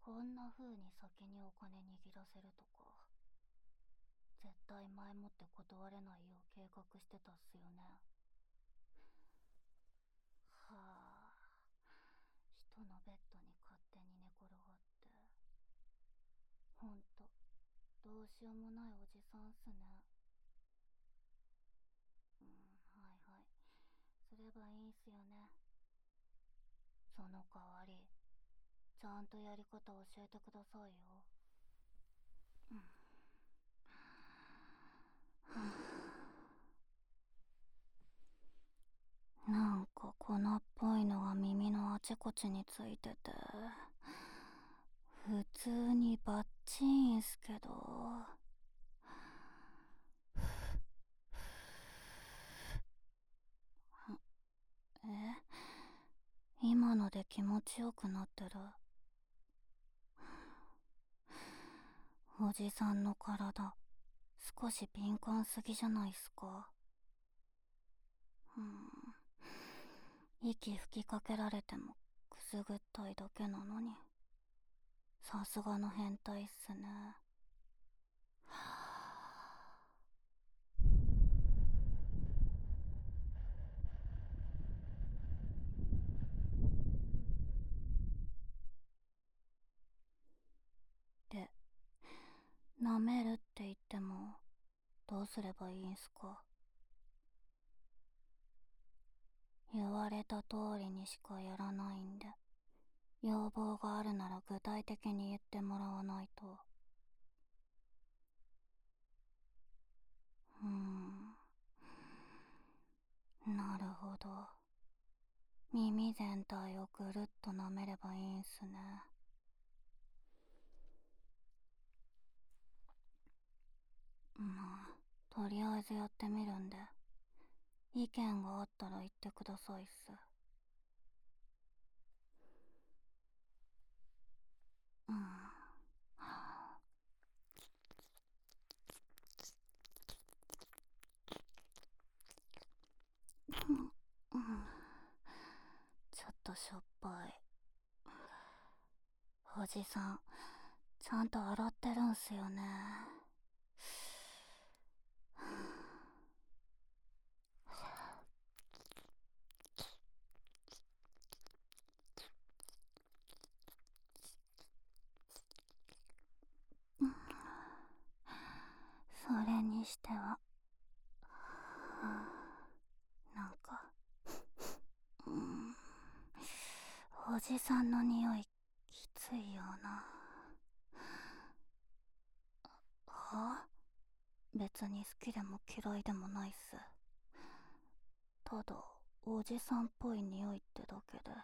こんな風に先にお金握らせるとか、絶対前もって断れないよう計画してたっすよね。はあ、人のベッドに勝手に寝転がって、ほんと、どうしようもないおじさんっすね。はいはい。すればいいんすよね。その代わり、ちゃんとやり方教えてくださいよ。なんか粉っぽいのが耳のあちこちについてて、普通にバッチーンすけど。今ので気持ちよくなってる。おじさんの体、少し敏感すぎじゃないっすか。息吹きかけられてもくすぐったいだけなのに、さすがの変態っすね。で、舐めるって言ってもどうすればいいんすか？言われた通りにしかやらないんで、要望があるなら具体的に言ってもらわないと。なるほど。耳全体をぐるっと舐めればいいんすね。まあ、とりあえずやってみるんで、意見があったら言ってくださいっす。ちょっとしょっぱい。おじさん、ちゃんと洗ってるんすよね。それにしては、なんか、おじさんの匂いきついよな。は？別に好きでも嫌いでもないっす。ただ、おじさんっぽい匂いってだけで。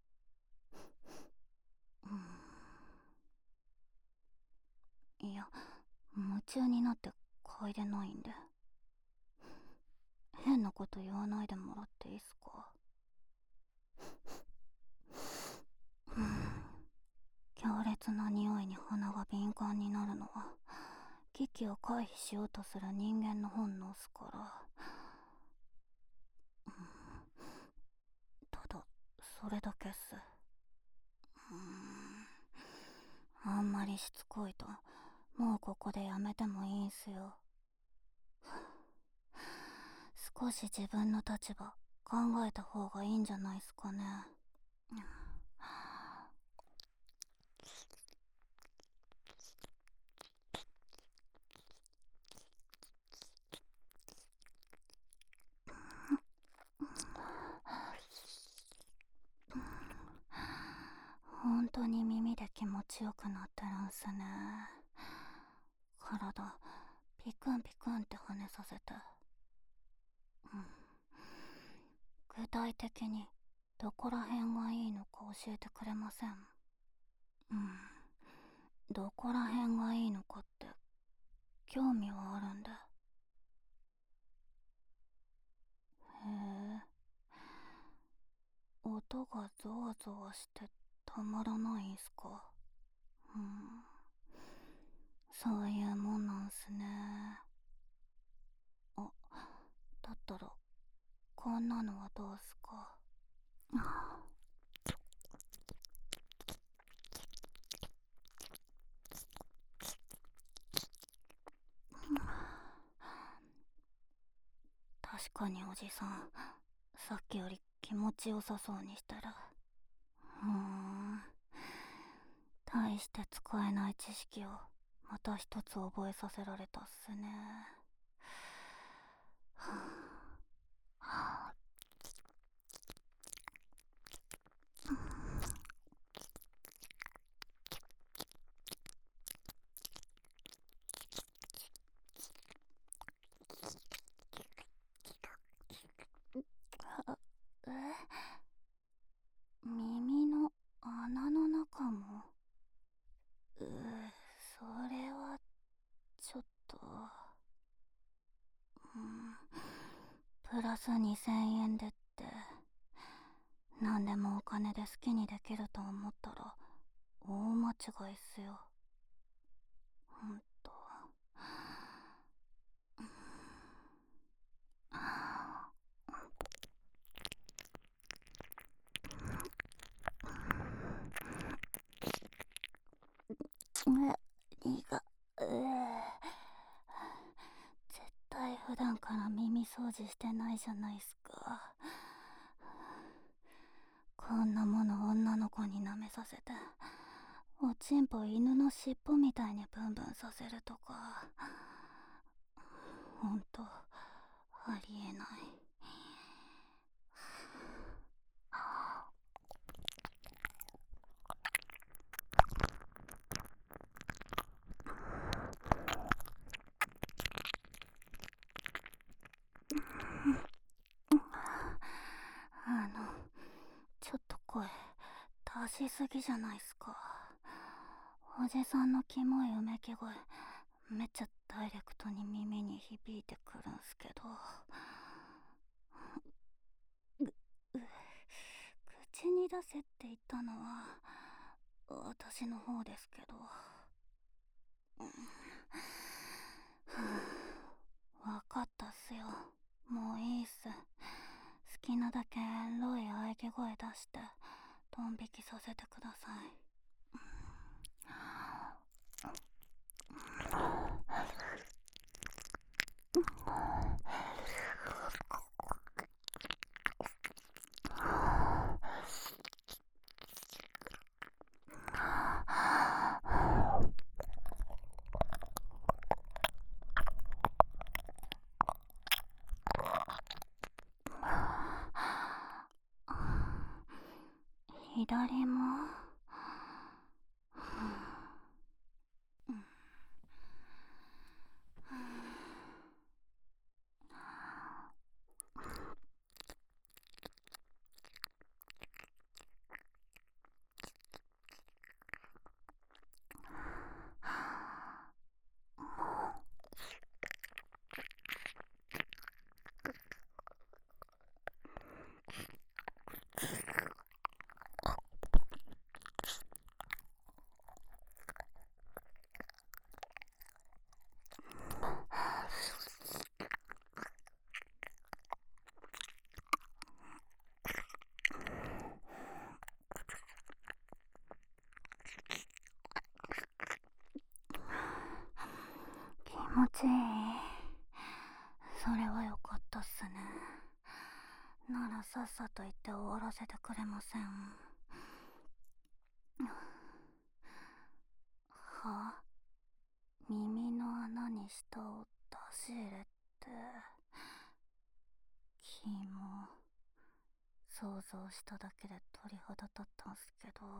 いや、夢中になって嗅いでないんで。変なこと言わないでもらっていいっすか？強烈な匂いに鼻が敏感になるのは、危機を回避しようとする人間の本能っすから。ただ、それだけっす。あんまりしつこいと、もうここでやめてもいいんすよ。少し自分の立場考えた方がいいんじゃないっすかね。本当に耳で気持ちよくなってるんすね。体ピクンピクンって跳ねさせて。具体的にどこら辺がいいのか教えてくれません？どこら辺がいいのかって興味はあるんで。へえ、音がゾワゾワしてたまらないんすか？そういうもんなんすね。あ、だったらこんなのはどうすか？ かにおじさん、さっきより気持ちよさそうにしてる。大して使えない知識をまた一つ覚えさせられたっすね。耳の穴の中も。それはちょっと。プラス2000円でって、何でもお金で好きにできると思ったら大間違いっすよ。ほんと。にが絶対普段から耳掃除してないじゃないっすか。こんなもの女の子に舐めさせて、おちんぽ犬の尻尾みたいにブンブンさせるとか、ほんとありえない。ちょっと声出しすぎじゃないっすか。おじさんのキモいうめき声、めっちゃダイレクトに耳に響いてくるんすけど。口に出せって言ったのは私の方ですけど。わかったっすよ。もういいっす。好きなだけエロい喘ぎ声出してドン引きさせてください。左も。気持ちいい。それはよかったっすね。ならさっさと言って終わらせてくれません？は？耳の穴に舌を出し入れて。キモ。想像しただけで鳥肌立ったんすけど。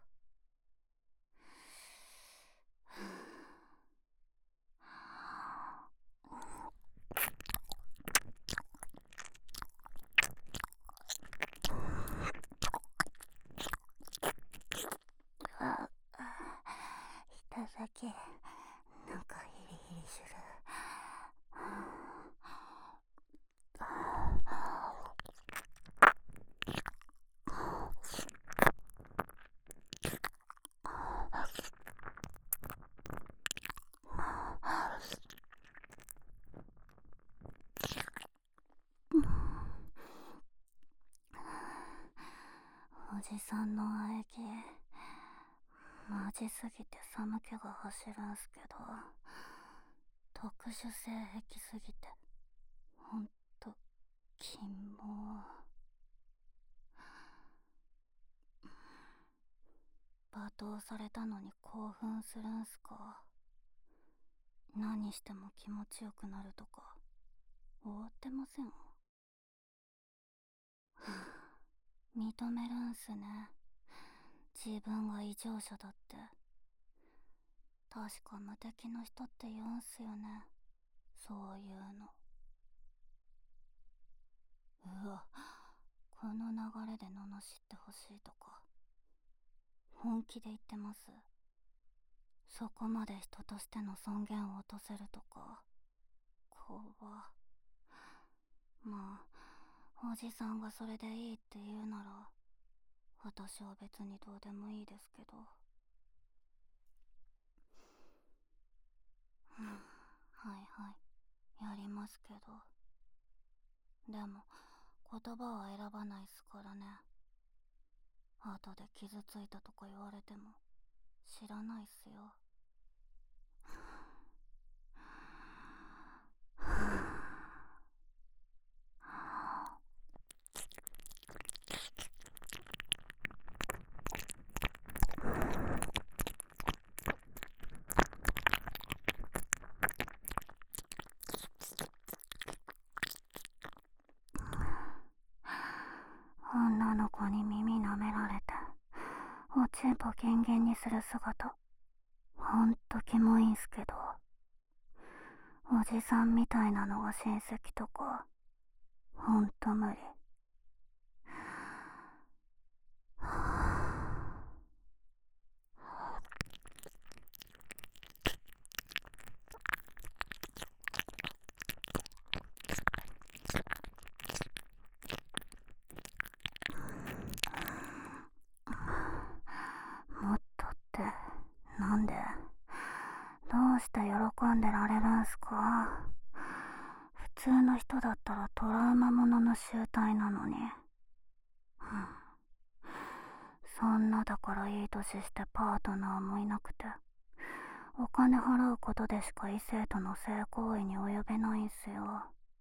舌先なんかヒリヒリする。おじさんの喘ぎマジすぎて寒気が走るんすけど、特殊性癖すぎてほんとキモ。罵倒されたのに興奮するんすか？何しても気持ちよくなるとか終わってません？認めるんすね、自分が異常者だって。確か無敵の人って言うんすよね、そういうの。うわ、この流れで罵ってほしいとか本気で言ってます？そこまで人としての尊厳を落とせるとか。怖。まあ、おじさんがそれでいいって言うなら私は別にどうでもいいですけど。はいはい、やりますけど。でも言葉は選ばないっすからね。後で傷ついたとか言われても知らないっすよ。女の子に耳舐められておちんぽギンギンにする姿ほんとキモいんすけど、おじさんみたいなのが親戚とかほんと無理。もっとってなんで？どうして喜んでられるんすか？普通の人だったらトラウマものの集大なのに。そんなだからいい年してパートナーもいなくてお金払うことでしか異性との性行為に及べないんすよ。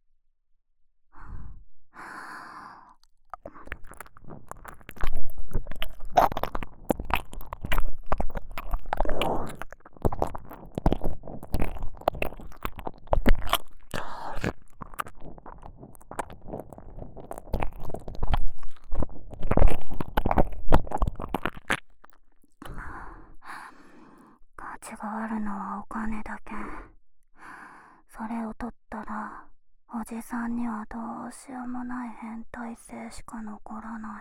価値があるのはお金だけ。それを取ったらおじさんにはどうしようもない変態性しか残らない。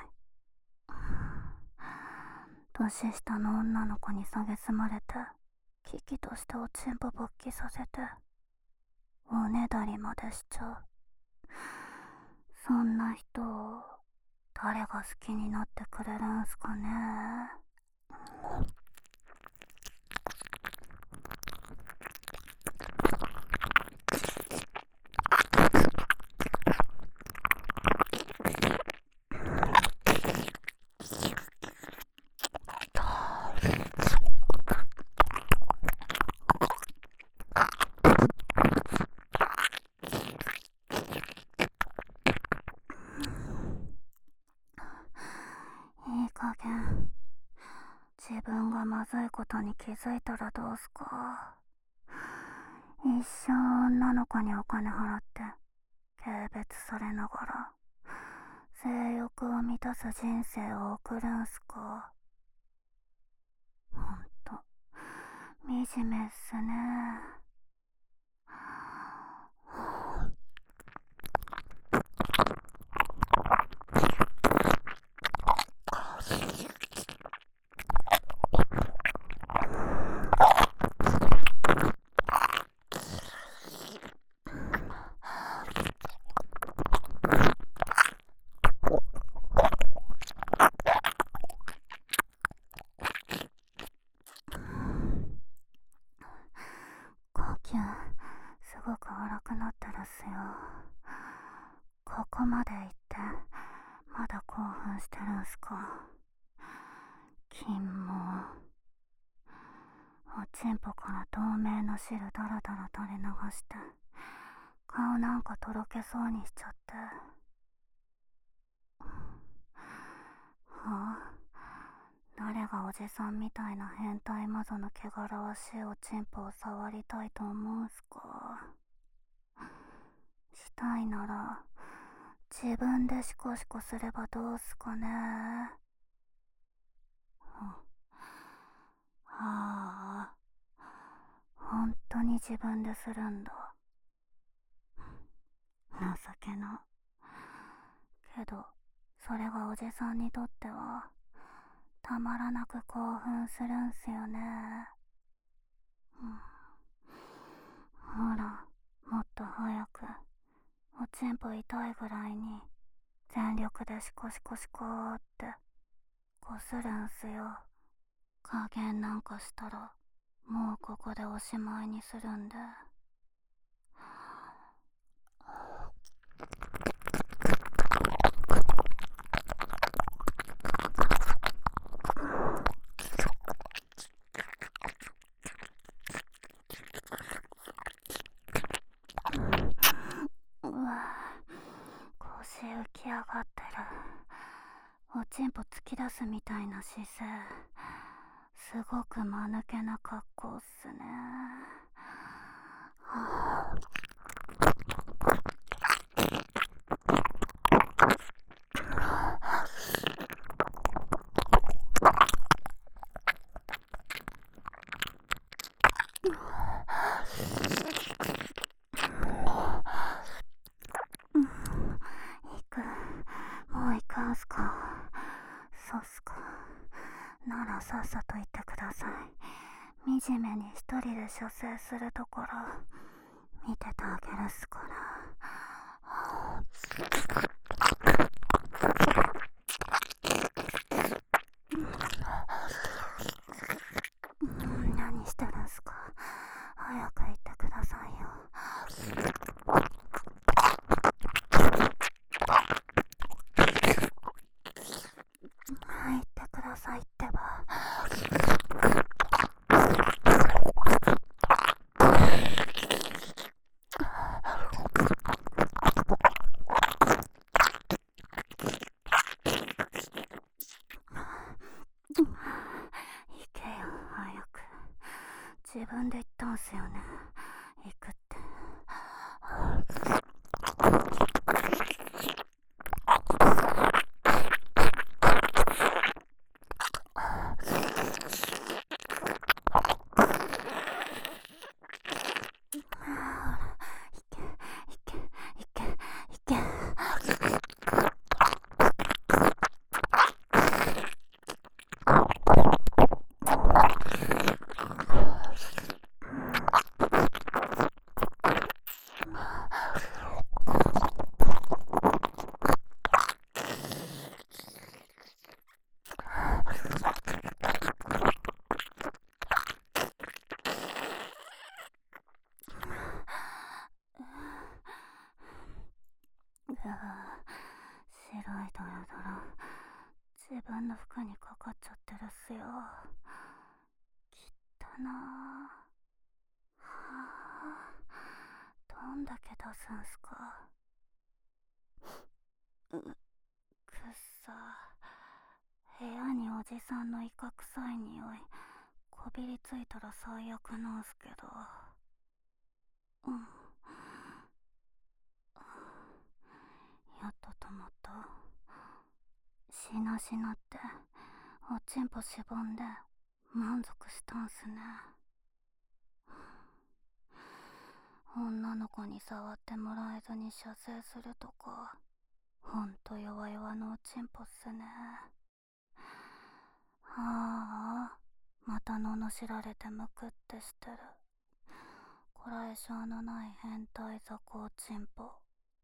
年下の女の子に蔑まれて危機としておちんぽ勃起させておねだりまでしちゃう。そんな人を誰が好きになってくれるんすかね。いい加減自分がまずいことに気づいたらどうすか？一生女の子にお金払って軽蔑されながら性欲を満たす人生を送るんすか？ほんと惨めっすね。呼吸すごく荒くなってるっすよ。ここまで行ってまだ興奮してるんすか？金もおちんぽから透明な汁だらだら垂れ流して顔なんかとろけそうにしちゃって誰がおじさんみたいな変態魔女の汚らわしいおちんぽを触りたいと思うんすか。したいなら自分でシコシコすればどうすかね。ああ、本当に自分でするんだ。情けな。けどそれがおじさんにとってはたまらなく興奮するんすよね。うん、ほら、もっと早くおちんぽ痛いぐらいに全力でシコシコシコーってこするんすよ。加減なんかしたらもうここでおしまいにするんで。うわ、腰浮き上がってる。おちんぽ突き出すみたいな姿勢、すごく間抜けな格好っすね。はあ、もう行くんすか。そうっすか。ならさっさと行ってください。惨めに一人で射精するところ見ててあげるっすから。何してるんすか。早く行ってくださいよ。行ってくださいってば。行けよ早く。自分で言ったんすよね、行くって。白いドロドロ自分の服にかかっちゃってるっすよ。きったなぁ。はあ、どんだけ出すんすか。くっさ。部屋におじさんのイカ臭い匂いこびりついたら最悪なんすけど。うん、やっと止まった。しなしなっておちんぽしぼんで満足したんすね。女の子に触ってもらえずに射精するとかほんと弱々のおちんぽっすね。ああ、また罵られてむくってしてる。こらえ性のない変態雑魚おちんぽ。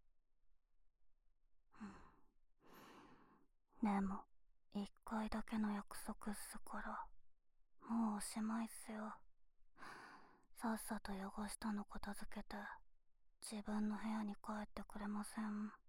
でも一回だけの約束っすからもうおしまいっすよ。さっさと汚したの片付けて自分の部屋に帰ってくれません？